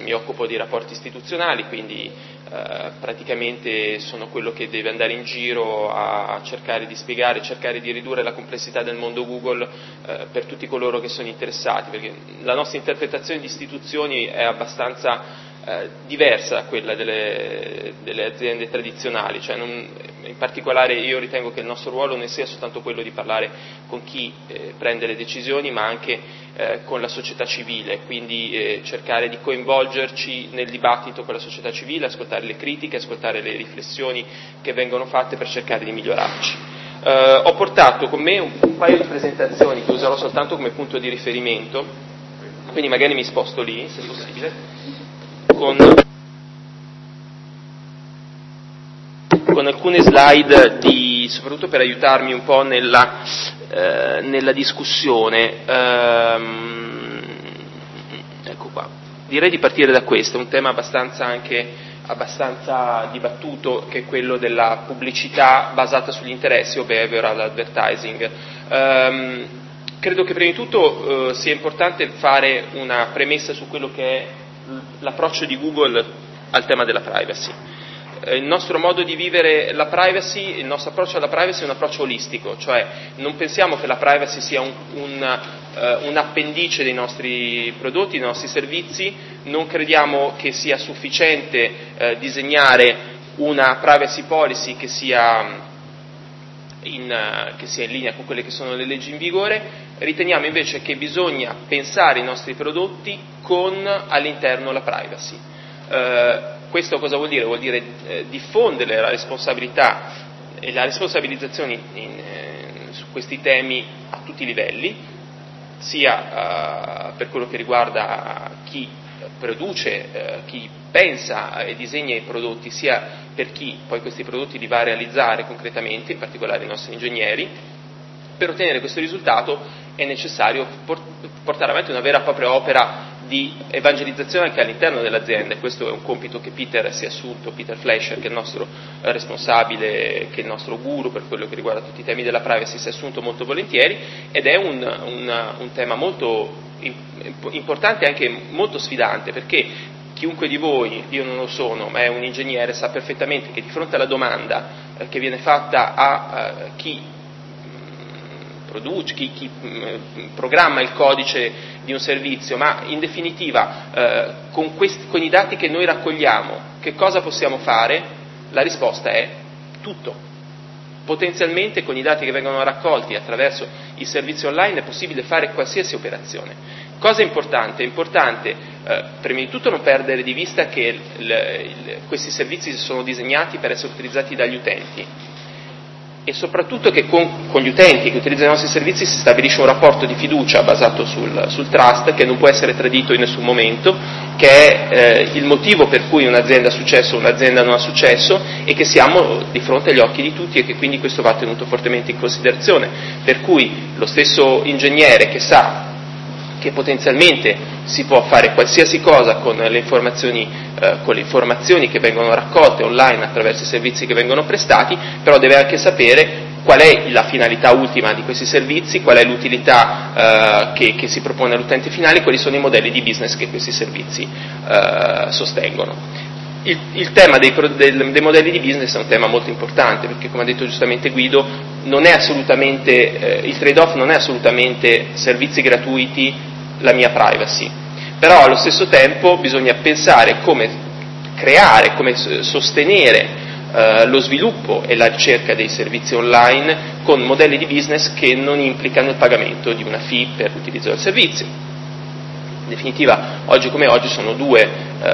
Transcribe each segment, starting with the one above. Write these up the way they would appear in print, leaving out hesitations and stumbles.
mi occupo di rapporti istituzionali, quindi praticamente sono quello che deve andare in giro a cercare di spiegare, cercare di ridurre la complessità del mondo Google per tutti coloro che sono interessati, perché la nostra interpretazione di istituzioni è abbastanza diversa da quella delle aziende tradizionali, cioè in particolare io ritengo che il nostro ruolo non sia soltanto quello di parlare con chi prende le decisioni, ma anche con la società civile, quindi cercare di coinvolgerci nel dibattito con la società civile, ascoltare le critiche, ascoltare le riflessioni che vengono fatte per cercare di migliorarci. Ho portato con me un paio di presentazioni che userò soltanto come punto di riferimento, quindi magari mi sposto lì, se possibile, con alcune slide soprattutto per aiutarmi un po' nella discussione. Ecco qua. Direi di partire da questo, un tema abbastanza dibattuto, che è quello della pubblicità basata sugli interessi o behavioral advertising. Credo che prima di tutto sia importante fare una premessa su quello che è l'approccio di Google al tema della privacy. Il nostro modo di vivere la privacy, il nostro approccio alla privacy è un approccio olistico, cioè non pensiamo che la privacy sia un appendice dei nostri prodotti, dei nostri servizi, non crediamo che sia sufficiente disegnare una privacy policy che sia in linea con quelle che sono le leggi in vigore. Riteniamo invece che bisogna pensare i nostri prodotti con all'interno la privacy. Questo cosa vuol dire? Vuol dire diffondere la responsabilità e la responsabilizzazione su questi temi a tutti i livelli, sia per quello che riguarda chi produce, chi pensa e disegna i prodotti, sia per chi poi questi prodotti li va a realizzare concretamente, in particolare i nostri ingegneri. Per ottenere questo risultato è necessario portare avanti una vera e propria opera di evangelizzazione anche all'interno dell'azienda. Questo è un compito che Peter si è assunto, Peter Fleischer, che è il nostro responsabile, che è il nostro guru per quello che riguarda tutti i temi della privacy, si è assunto molto volentieri, ed è un tema molto importante e anche molto sfidante, perché chiunque di voi, io non lo sono, ma è un ingegnere, sa perfettamente che di fronte alla domanda che viene fatta a chi produce, chi programma il codice di un servizio, ma in definitiva con i dati che noi raccogliamo che cosa possiamo fare? La risposta è tutto. Potenzialmente con i dati che vengono raccolti attraverso i servizi online è possibile fare qualsiasi operazione. Cosa è importante? È importante prima di tutto non perdere di vista che questi servizi sono disegnati per essere utilizzati dagli utenti, e soprattutto che con gli utenti che utilizzano i nostri servizi si stabilisce un rapporto di fiducia basato sul trust, che non può essere tradito in nessun momento, che è il motivo per cui un'azienda ha successo o un'azienda non ha successo, e che siamo di fronte agli occhi di tutti, e che quindi questo va tenuto fortemente in considerazione. Per cui lo stesso ingegnere che sa che potenzialmente si può fare qualsiasi cosa con le informazioni che vengono raccolte online attraverso i servizi che vengono prestati, però deve anche sapere qual è la finalità ultima di questi servizi, qual è l'utilità che si propone all'utente finale, quali sono i modelli di business che questi servizi sostengono. Il tema dei modelli di business è un tema molto importante, perché, come ha detto giustamente Guido, non è assolutamente il trade-off non è assolutamente servizi gratuiti, la mia privacy, però allo stesso tempo bisogna pensare come creare, come sostenere lo sviluppo e la ricerca dei servizi online con modelli di business che non implicano il pagamento di una fee per l'utilizzo del servizio. In definitiva, oggi come oggi sono due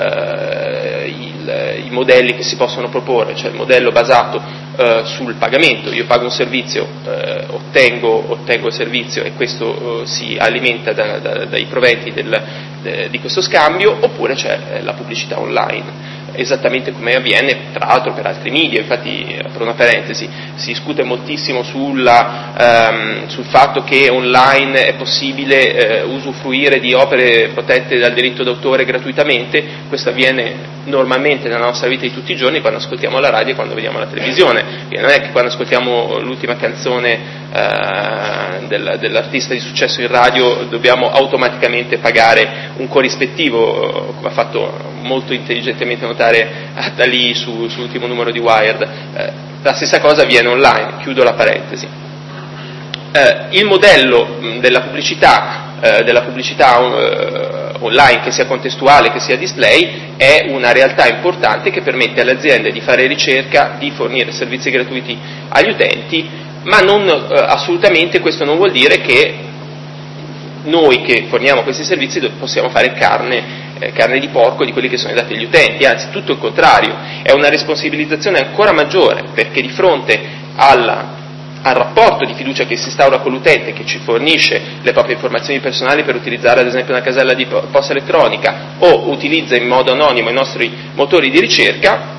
i modelli che si possono proporre, cioè il modello basato sul pagamento, io pago un servizio, ottengo il servizio, e questo si alimenta dai proventi di questo scambio, oppure c'è la pubblicità online, esattamente come avviene tra l'altro per altri media. Infatti, per una parentesi, si discute moltissimo sul fatto che online è possibile usufruire di opere protette dal diritto d'autore gratuitamente. Questo avviene normalmente nella nostra vita di tutti i giorni quando ascoltiamo la radio e quando vediamo la televisione. E non è che quando ascoltiamo l'ultima canzone dell'artista di successo in radio dobbiamo automaticamente pagare un corrispettivo, come ha fatto molto intelligentemente notare Attali sull'ultimo numero di Wired. La stessa cosa avviene online, chiudo la parentesi. Il modello della pubblicità online, che sia contestuale, che sia display, è una realtà importante che permette alle aziende di fare ricerca, di fornire servizi gratuiti agli utenti, ma assolutamente questo non vuol dire che noi che forniamo questi servizi possiamo fare carne di porco di quelli che sono i dati degli utenti, anzi tutto il contrario, è una responsabilizzazione ancora maggiore, perché di fronte al rapporto di fiducia che si instaura con l'utente, che ci fornisce le proprie informazioni personali per utilizzare ad esempio una casella di posta elettronica o utilizza in modo anonimo i nostri motori di ricerca,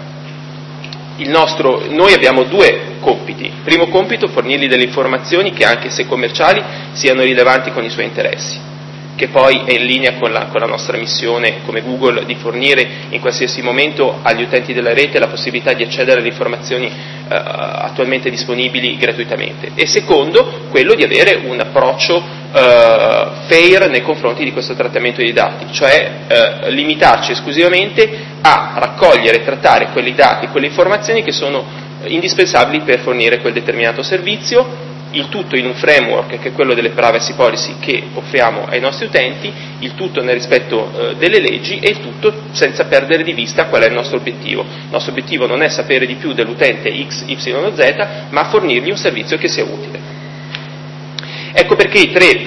noi abbiamo due compiti. Primo compito, fornirgli delle informazioni che, anche se commerciali, siano rilevanti con i suoi interessi, che poi è in linea con la nostra missione come Google di fornire in qualsiasi momento agli utenti della rete la possibilità di accedere alle informazioni attualmente disponibili gratuitamente. E secondo, quello di avere un approccio fair nei confronti di questo trattamento dei dati, cioè limitarci esclusivamente a raccogliere e trattare quei dati, quelle informazioni che sono indispensabili per fornire quel determinato servizio, il tutto in un framework che è quello delle privacy policy che offriamo ai nostri utenti, il tutto nel rispetto delle leggi e il tutto senza perdere di vista qual è il nostro obiettivo. Il nostro obiettivo non è sapere di più dell'utente X, Y o Z, ma fornirgli un servizio che sia utile. Ecco perché i tre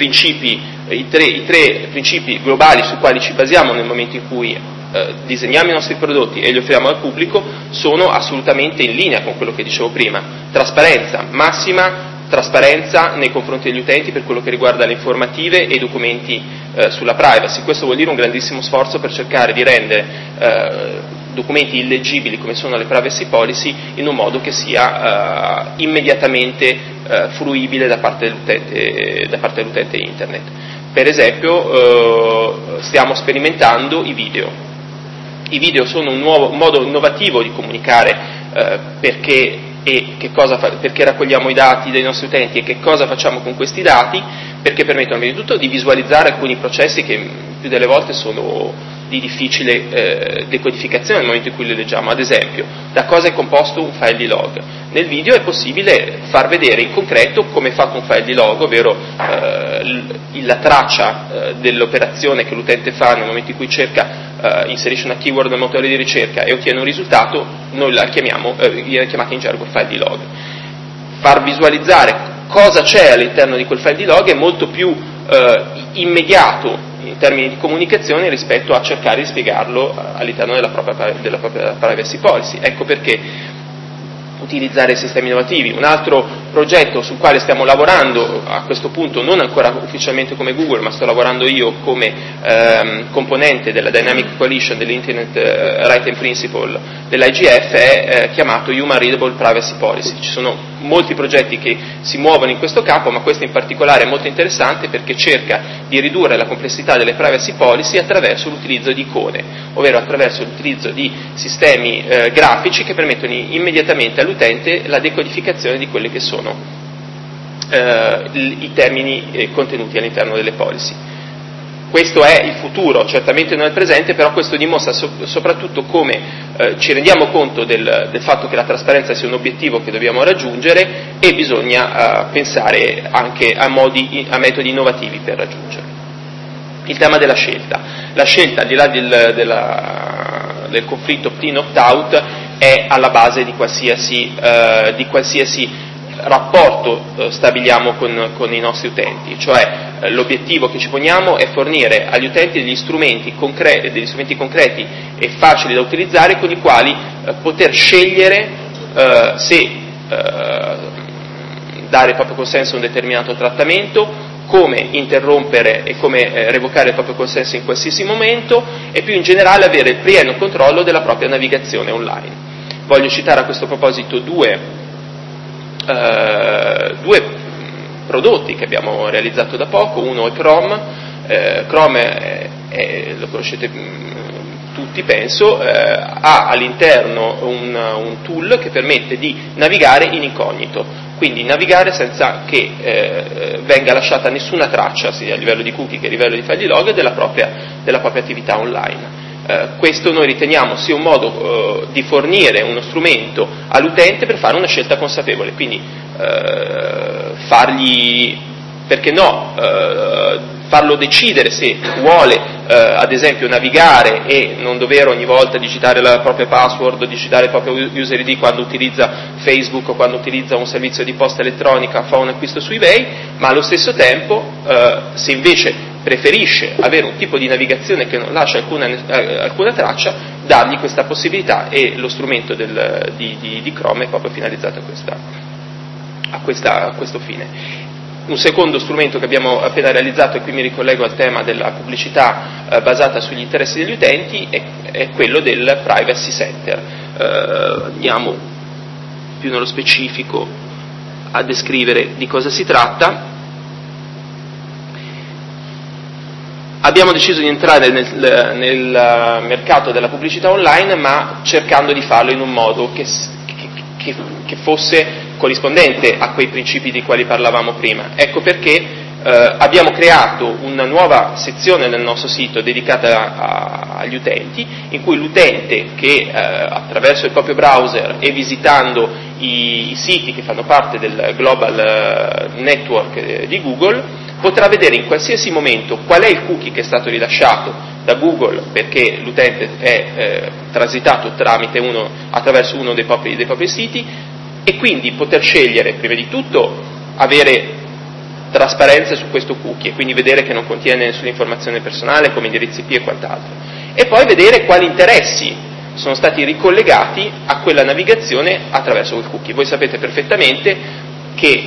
principi globali su quali ci basiamo nel momento in cui disegniamo i nostri prodotti e li offriamo al pubblico sono assolutamente in linea con quello che dicevo prima: trasparenza, massima trasparenza nei confronti degli utenti per quello che riguarda le informative e i documenti sulla privacy. Questo vuol dire un grandissimo sforzo per cercare di rendere documenti illeggibili come sono le privacy policy in un modo che sia immediatamente fruibile da parte dell'utente internet. Per esempio stiamo sperimentando i video. I video sono un modo innovativo di comunicare perché raccogliamo i dati dei nostri utenti e che cosa facciamo con questi dati, perché permettono prima di tutto di visualizzare alcuni processi che più delle volte sono di difficile decodificazione nel momento in cui li leggiamo. Ad esempio, da cosa è composto un file di log? Nel video è possibile far vedere in concreto come è fatto un file di log, ovvero la traccia dell'operazione che l'utente fa nel momento in cui inserisce una keyword nel motore di ricerca e ottiene un risultato. Noi viene chiamata in gergo file di log. Far visualizzare cosa c'è all'interno di quel file di log è molto più immediato in termini di comunicazione rispetto a cercare di spiegarlo all'interno della propria privacy policy. Ecco perché utilizzare sistemi innovativi. Un altro progetto sul quale stiamo lavorando, a questo punto non ancora ufficialmente come Google, ma sto lavorando io come componente della Dynamic Coalition dell'Internet Right and Principle dell'IGF, è chiamato Human Readable Privacy Policy. Ci sono molti progetti che si muovono in questo campo, ma questo in particolare è molto interessante perché cerca di ridurre la complessità delle privacy policy attraverso l'utilizzo di icone, ovvero attraverso l'utilizzo di sistemi grafici che permettono immediatamente all'utente la decodificazione di quelli che sono i termini contenuti all'interno delle policy. Questo è il futuro, certamente non è il presente, però questo dimostra soprattutto come ci rendiamo conto del fatto che la trasparenza sia un obiettivo che dobbiamo raggiungere e bisogna pensare anche a metodi innovativi per raggiungerlo. Il tema della scelta. La scelta, al di là del conflitto opt-in opt-out, è alla base di qualsiasi rapporto stabiliamo con i nostri utenti, cioè l'obiettivo che ci poniamo è fornire agli utenti degli strumenti concreti e facili da utilizzare con i quali poter scegliere se dare il proprio consenso a un determinato trattamento, come interrompere e come revocare il proprio consenso in qualsiasi momento e più in generale avere il pieno controllo della propria navigazione online. Voglio citare a questo proposito due prodotti che abbiamo realizzato da poco. Uno è Chrome, Chrome lo conoscete tutti, penso, ha all'interno un tool che permette di navigare in incognito, quindi navigare senza che venga lasciata nessuna traccia, sia a livello di cookie che a livello di file log, della propria attività online. Questo noi riteniamo sia un modo di fornire uno strumento all'utente per fare una scelta consapevole, quindi fargli, perché no, farlo decidere se vuole ad esempio navigare e non dover ogni volta digitare la propria password, digitare il proprio user ID quando utilizza Facebook o quando utilizza un servizio di posta elettronica, fa un acquisto su eBay, ma allo stesso tempo se invece preferisce avere un tipo di navigazione che non lascia alcuna traccia, dargli questa possibilità, e lo strumento di Chrome è proprio finalizzato a questo fine. Un secondo strumento che abbiamo appena realizzato, e qui mi ricollego al tema della pubblicità basata sugli interessi degli utenti, è quello del Privacy Center. Andiamo più nello specifico a descrivere di cosa si tratta. Abbiamo deciso di entrare nel mercato della pubblicità online, ma cercando di farlo in un modo che fosse corrispondente a quei principi di quali parlavamo prima. Ecco perché abbiamo creato una nuova sezione nel nostro sito dedicata agli utenti, in cui l'utente che attraverso il proprio browser e visitando i siti che fanno parte del Global Network di Google potrà vedere in qualsiasi momento qual è il cookie che è stato rilasciato da Google, perché l'utente è transitato attraverso uno dei propri siti, e quindi poter scegliere, prima di tutto, avere trasparenza su questo cookie, e quindi vedere che non contiene nessuna informazione personale come indirizzi IP e quant'altro, e poi vedere quali interessi sono stati ricollegati a quella navigazione attraverso quel cookie. Voi sapete perfettamente che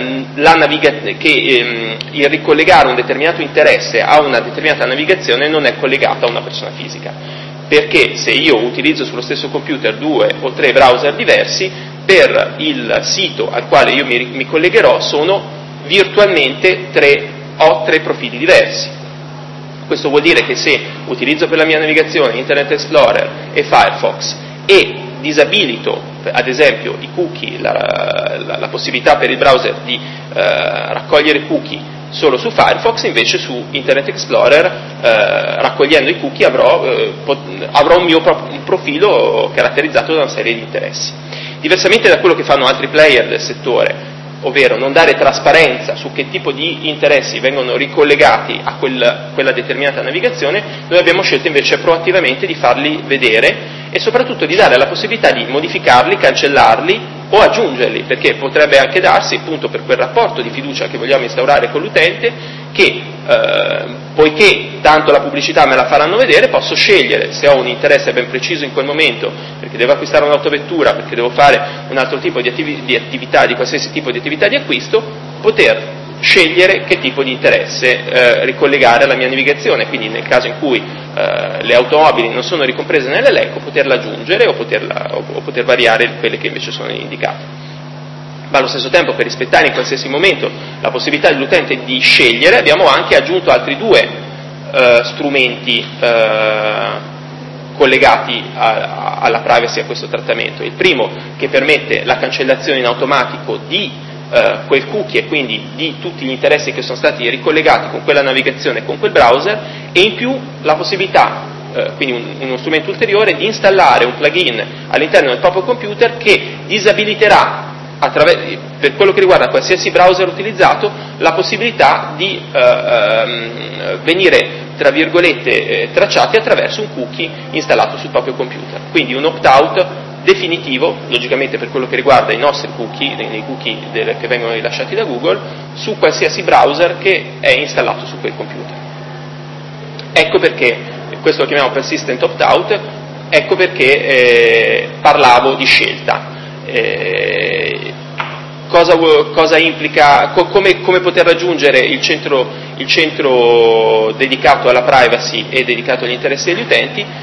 il ricollegare un determinato interesse a una determinata navigazione non è collegato a una persona fisica, perché se io utilizzo sullo stesso computer 2 o 3 browser diversi, per il sito al quale io mi collegherò sono virtualmente 3 profili diversi. Questo vuol dire che se utilizzo per la mia navigazione Internet Explorer e Firefox e disabilito ad esempio i cookie, la possibilità per il browser di raccogliere cookie solo su Firefox, invece su Internet Explorer raccogliendo i cookie avrò un profilo caratterizzato da una serie di interessi. Diversamente da quello che fanno altri player del settore, ovvero non dare trasparenza su che tipo di interessi vengono ricollegati a quella determinata navigazione, noi abbiamo scelto invece proattivamente di farli vedere e soprattutto di dare la possibilità di modificarli, cancellarli o aggiungerli, perché potrebbe anche darsi, appunto per quel rapporto di fiducia che vogliamo instaurare con l'utente, che poiché tanto la pubblicità me la faranno vedere, posso scegliere se ho un interesse ben preciso in quel momento, perché devo acquistare un'autovettura, perché devo fare un altro tipo di attività, di qualsiasi tipo di attività di acquisto, poter scegliere che tipo di interesse ricollegare alla mia navigazione, quindi nel caso in cui le automobili non sono ricomprese nell'elenco, poterla aggiungere o poter variare quelle che invece sono indicate. Ma allo stesso tempo, per rispettare in qualsiasi momento la possibilità dell'utente di scegliere, abbiamo anche aggiunto altri 2 strumenti collegati alla privacy, a questo trattamento. Il primo, che permette la cancellazione in automatico di quel cookie e quindi di tutti gli interessi che sono stati ricollegati con quella navigazione, con quel browser, e in più la possibilità, quindi uno strumento ulteriore, di installare un plugin all'interno del proprio computer che disabiliterà, per quello che riguarda qualsiasi browser utilizzato, la possibilità di venire, tra virgolette, tracciati attraverso un cookie installato sul proprio computer. Quindi un opt-out definitivo, logicamente per quello che riguarda i nostri cookie, nei cookie che vengono rilasciati da Google, su qualsiasi browser che è installato su quel computer. Ecco perché, questo lo chiamiamo persistent opt-out, ecco perché parlavo di scelta. Cosa implica, come poter raggiungere il centro dedicato alla privacy e dedicato agli interessi degli utenti?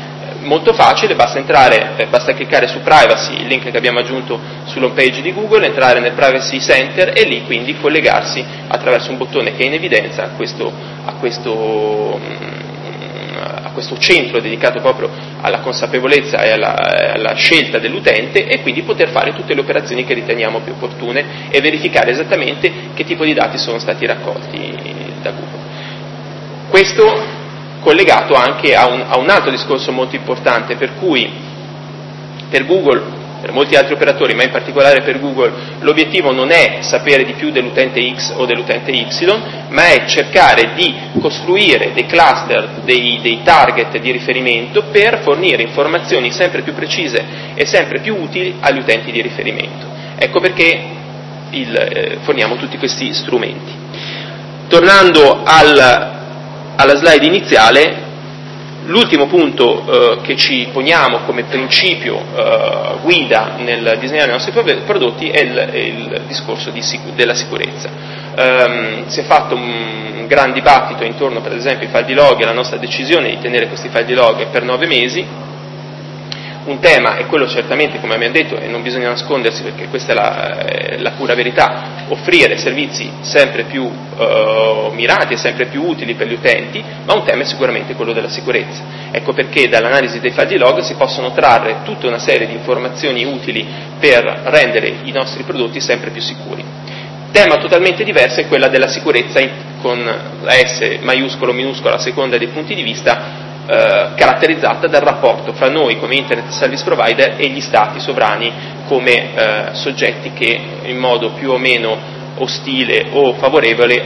molto facile, basta cliccare su Privacy, il link che abbiamo aggiunto sull'home page di Google, entrare nel Privacy Center e lì quindi collegarsi attraverso un bottone che è in evidenza a questo centro dedicato proprio alla consapevolezza e alla scelta dell'utente, e quindi poter fare tutte le operazioni che riteniamo più opportune e verificare esattamente che tipo di dati sono stati raccolti da Google. Questo collegato anche a un altro discorso molto importante, per cui per Google, per molti altri operatori, ma in particolare per Google, l'obiettivo non è sapere di più dell'utente X o dell'utente Y, ma è cercare di costruire dei cluster, dei target di riferimento per fornire informazioni sempre più precise e sempre più utili agli utenti di riferimento. Ecco perché forniamo tutti questi strumenti. Tornando alla slide iniziale, l'ultimo punto che ci poniamo come principio guida nel disegnare i nostri prodotti è il discorso della sicurezza. Si è fatto un gran dibattito intorno, per esempio, ai file di log e alla nostra decisione di tenere questi file di log per 9 mesi. Un tema è quello certamente, come abbiamo detto, e non bisogna nascondersi perché questa è la pura verità, offrire servizi sempre più mirati e sempre più utili per gli utenti, ma un tema è sicuramente quello della sicurezza. Ecco perché dall'analisi dei file di log si possono trarre tutta una serie di informazioni utili per rendere i nostri prodotti sempre più sicuri. Tema totalmente diverso è quella della sicurezza con la S maiuscola o minuscola a seconda dei punti di vista, caratterizzata dal rapporto fra noi come Internet Service Provider e gli stati sovrani come soggetti che in modo più o meno ostile o favorevole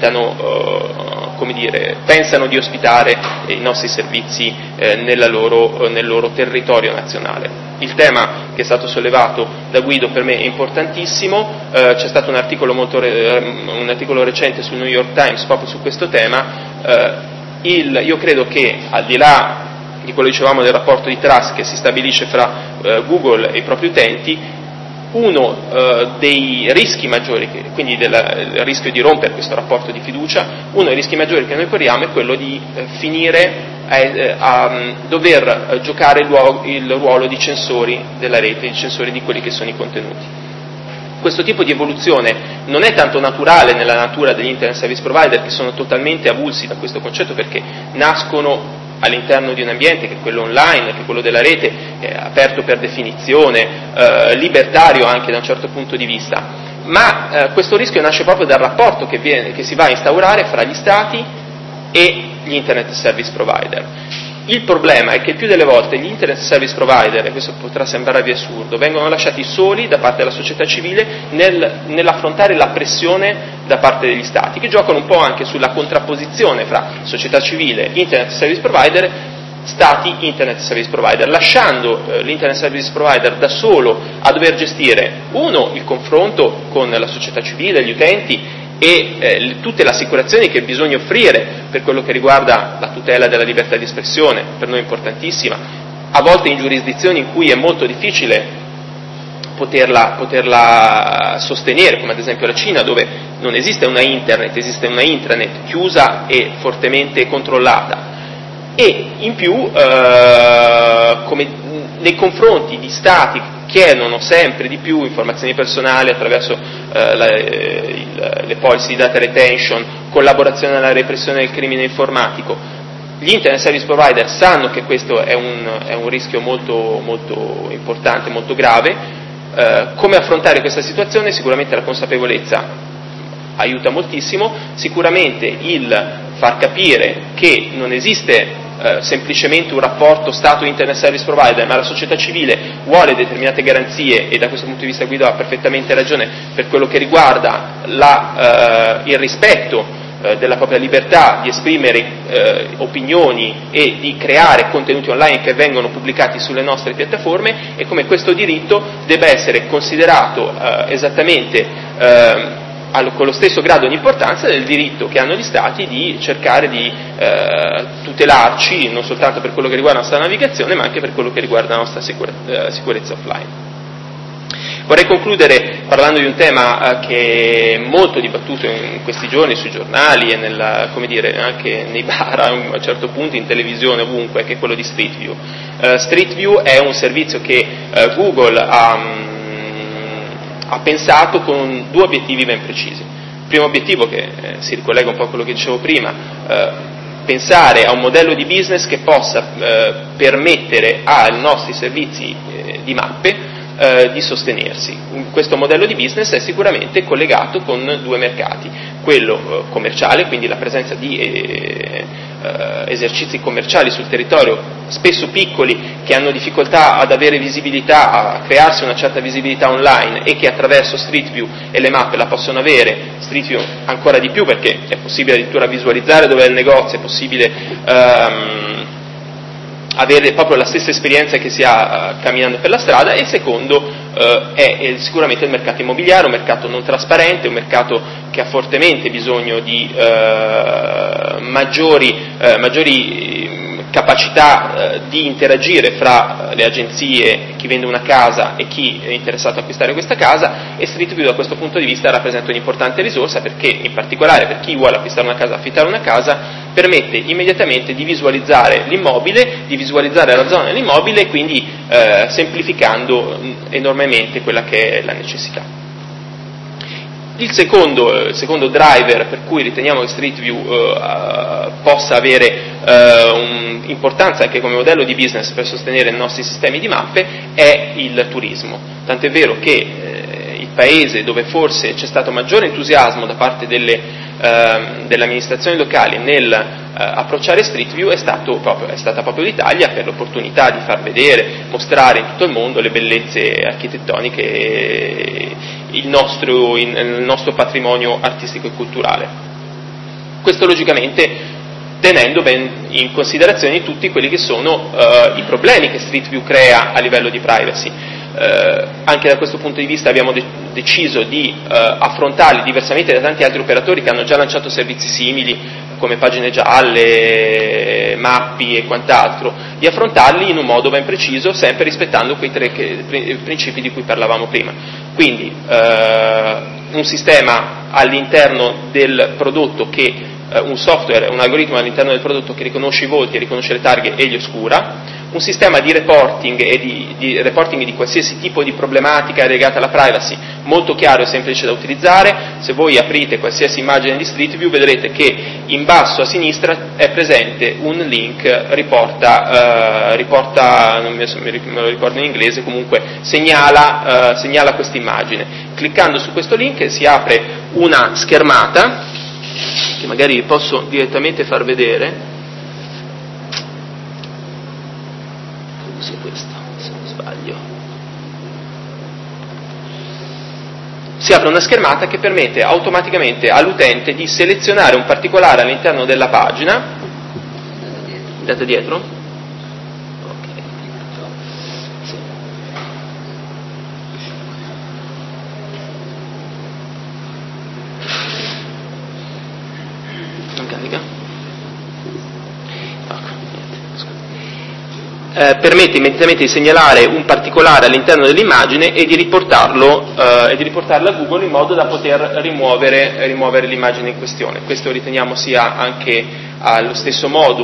pensano di ospitare i nostri servizi nel loro territorio nazionale. Il tema che è stato sollevato da Guido per me è importantissimo, c'è stato un articolo recente sul New York Times proprio su questo tema. Io credo che, al di là di quello che dicevamo del rapporto di trust che si stabilisce fra Google e i propri utenti, uno dei rischi maggiori, quindi il rischio di rompere questo rapporto di fiducia, uno dei rischi maggiori che noi corriamo è quello di finire a dover giocare il ruolo di censori della rete, di censori di quelli che sono i contenuti. Questo tipo di evoluzione non è tanto naturale nella natura degli Internet Service Provider, che sono totalmente avulsi da questo concetto perché nascono all'interno di un ambiente che è quello online, che è quello della rete, aperto per definizione, libertario anche da un certo punto di vista, ma questo rischio nasce proprio dal rapporto che si va a instaurare fra gli stati e gli Internet Service Provider. Il problema è che il più delle volte gli Internet Service Provider, e questo potrà sembrarvi assurdo, vengono lasciati soli da parte della società civile nell'affrontare la pressione da parte degli stati, che giocano un po' anche sulla contrapposizione fra società civile, Internet Service Provider, stati, Internet Service Provider, lasciando l'Internet Service Provider da solo a dover gestire, il confronto con la società civile, gli utenti, e tutte le assicurazioni che bisogna offrire per quello che riguarda la tutela della libertà di espressione, per noi importantissima, a volte in giurisdizioni in cui è molto difficile poterla sostenere, come ad esempio la Cina, dove non esiste una internet, esiste una intranet chiusa e fortemente controllata. E in più, nei confronti di stati chiedono sempre di più informazioni personali attraverso le policy di data retention, collaborazione alla repressione del crimine informatico. Gli Internet Service Provider sanno che questo è un rischio molto, molto importante, molto grave. Come affrontare questa situazione? Sicuramente la consapevolezza aiuta moltissimo, sicuramente il far capire che non esiste semplicemente un rapporto Stato-Internet Service Provider, ma la società civile vuole determinate garanzie, e da questo punto di vista Guido ha perfettamente ragione per quello che riguarda il rispetto della propria libertà di esprimere opinioni e di creare contenuti online che vengono pubblicati sulle nostre piattaforme, e come questo diritto debba essere considerato esattamente con lo stesso grado di importanza del diritto che hanno gli Stati di cercare di tutelarci non soltanto per quello che riguarda la nostra navigazione, ma anche per quello che riguarda la nostra sicurezza offline. Vorrei concludere parlando di un tema che è molto dibattuto in questi giorni sui giornali e come dire, anche nei bar a un certo punto, in televisione, ovunque, che è quello di Street View. Street View è un servizio che Google ha pensato con due obiettivi ben precisi. Il primo obiettivo, che si ricollega un po' a quello che dicevo prima, pensare a un modello di business che possa permettere ai nostri servizi di mappe di sostenersi. Questo modello di business è sicuramente collegato con due mercati, quello commerciale, quindi la presenza di esercizi commerciali sul territorio, spesso piccoli, che hanno difficoltà ad avere visibilità, a crearsi una certa visibilità online e che attraverso Street View e le mappe la possono avere. Street View ancora di più, perché è possibile addirittura visualizzare dove è il negozio, è possibile avere proprio la stessa esperienza che si ha camminando per la strada. E il secondo è sicuramente il mercato immobiliare, un mercato non trasparente, un mercato che ha fortemente bisogno di maggiori capacità di interagire fra le agenzie, chi vende una casa e chi è interessato a acquistare questa casa, e Street View da questo punto di vista rappresenta un'importante risorsa, perché in particolare per chi vuole acquistare una casa, affittare una casa, permette immediatamente di visualizzare l'immobile, di visualizzare la zona dell'immobile, e quindi semplificando enormemente quella che è la necessità. Il secondo driver per cui riteniamo che Street View possa avere un'importanza anche come modello di business per sostenere i nostri sistemi di mappe è il turismo. Tant'è vero che il paese dove forse c'è stato maggiore entusiasmo da parte delle amministrazioni locali nel approcciare Street View è stata proprio l'Italia, per l'opportunità di far vedere, mostrare in tutto il mondo le bellezze architettoniche e il nostro patrimonio artistico e culturale. Questo logicamente tenendo ben in considerazione tutti quelli che sono i problemi che Street View crea a livello di privacy. Anche da questo punto di vista abbiamo deciso di affrontarli, diversamente da tanti altri operatori che hanno già lanciato servizi simili come pagine gialle, Mappi e quant'altro, di affrontarli in un modo ben preciso, sempre rispettando quei tre principi di cui parlavamo prima. Quindi un sistema all'interno del prodotto un software, un algoritmo all'interno del prodotto che riconosce i volti, riconosce le targhe e li oscura, un sistema di reporting e di reporting di qualsiasi tipo di problematica legata alla privacy molto chiaro e semplice da utilizzare. Se voi aprite qualsiasi immagine di Street View vedrete che in basso a sinistra è presente un link, riporta non me lo ricordo in inglese, comunque segnala questa immagine. Cliccando su questo link si apre una schermata che magari vi posso direttamente far vedere. Sia questa, se non sbaglio. Si apre una schermata che permette automaticamente all'utente di selezionare un particolare all'interno della pagina. Andate dietro? Ok. Sì. Non carica? Permette immediatamente di segnalare un particolare all'interno dell'immagine e di riportarlo a Google in modo da poter rimuovere l'immagine in questione. Questo riteniamo sia anche allo stesso modo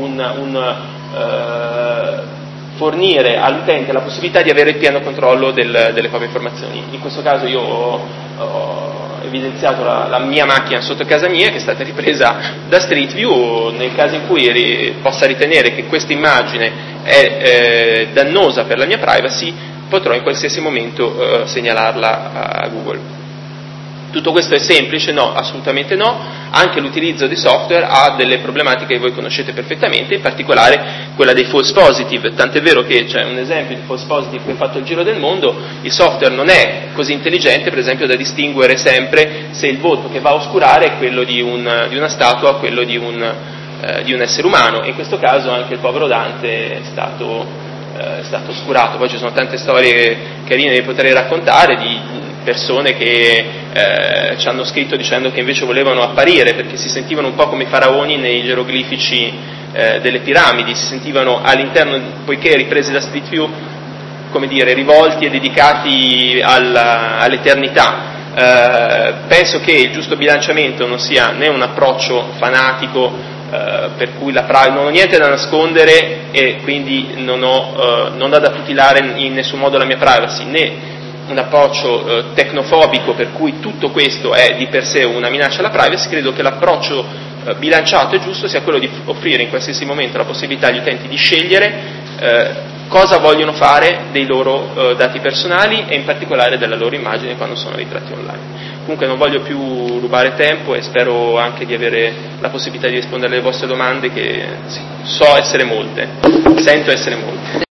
fornire all'utente la possibilità di avere il pieno controllo delle proprie informazioni. In questo caso io ho evidenziato la mia macchina sotto casa mia, che è stata ripresa da Street View. Nel caso in cui possa ritenere che questa immagine è dannosa per la mia privacy, potrò in qualsiasi momento segnalarla a Google. Tutto questo è semplice? No, assolutamente no. Anche l'utilizzo di software ha delle problematiche che voi conoscete perfettamente, in particolare quella dei false positive. Tant'è vero che c'è un esempio di false positive che ha fatto il giro del mondo. Il software non è così intelligente, per esempio, da distinguere sempre se il volto che va a oscurare è quello di una statua o quello di un essere umano. In questo caso anche il povero Dante è stato oscurato. Poi ci sono tante storie carine che potrei raccontare di persone che ci hanno scritto dicendo che invece volevano apparire perché si sentivano un po' come i faraoni nei geroglifici delle piramidi, si sentivano all'interno, poiché ripresi da Street View, come dire, rivolti e dedicati all'eternità. Penso che il giusto bilanciamento non sia né un approccio fanatico per cui non ho niente da nascondere e quindi non ho da tutelare in nessun modo la mia privacy, né un approccio tecnofobico per cui tutto questo è di per sé una minaccia alla privacy. Credo che l'approccio bilanciato e giusto sia quello di offrire in qualsiasi momento la possibilità agli utenti di scegliere cosa vogliono fare dei loro dati personali e in particolare della loro immagine quando sono ritratti online. Comunque non voglio più rubare tempo e spero anche di avere la possibilità di rispondere alle vostre domande, che so essere molte, sento essere molte.